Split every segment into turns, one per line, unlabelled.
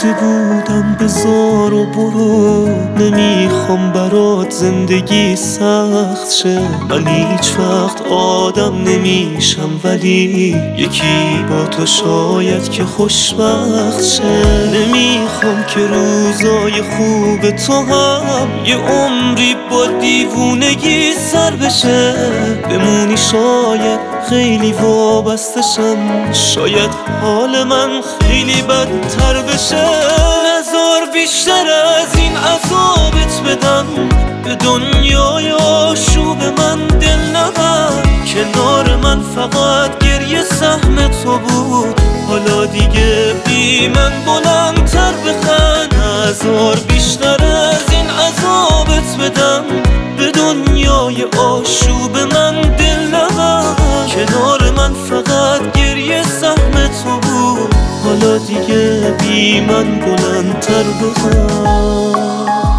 گفته بودم بذار و برو، نمیخوام برات زندگی سخت شه. من هیچ وقت آدم نمیشم ولی یکی با تو شاید که خوشبخت شه. نمیخوام که روزای خوب تو هم یه عمری با دیوونگی سر بشه. بمونی شاید خیلی وابستشم، شاید حال من خیلی بدتر بشه. نذار بیشتر از این عذابت بدم، به دنیای آشوب من دل نبر. کنار من فقط گریه سهم تو بود، حالا دیگه بی من بلندتر بخند. نذار بیشتر از این عذابت بدم، به دنیای آشوب من دل نبر. کنار من فقط گریه سهم تو بود، حالا دیگه بی من بلندتر بخند.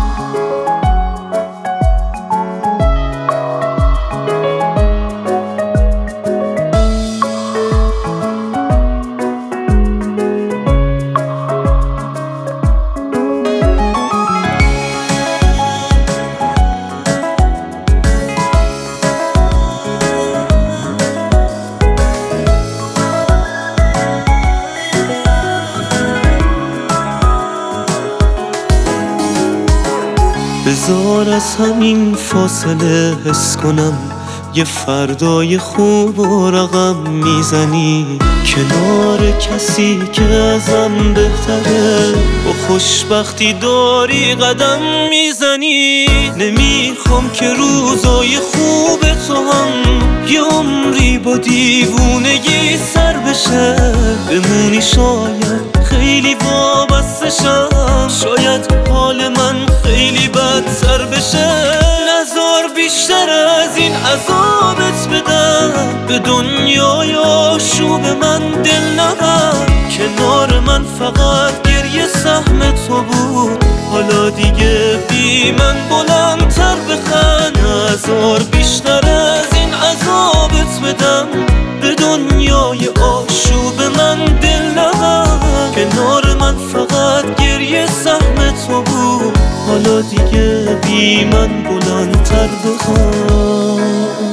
بذار از همین فاصله حس کنم یه فردای خوب و رقم میزنی، کنار کسی که ازم بهتره. با خوشبختی داری قدم میزنی. نمیخوام که روزای خوب تو هم یه عمری با دیوونگی سر بشه. بمونی شاید خیلی وابستشم، شاید حال من خیلی بدتر بشه. نذار بیشتر از این عذابت بدم، به دنیای آشوب من دل نبر. کنار من فقط گریه سهم تو بود، حالا دیگه بی من بلندتر بخند. نذار بیشتر از این عذابت بدم، به دنیای آشوب من دل نبر. کنار من فقط گریه سهم تو بود، حالا دیگه بی من بلندتر بخوام.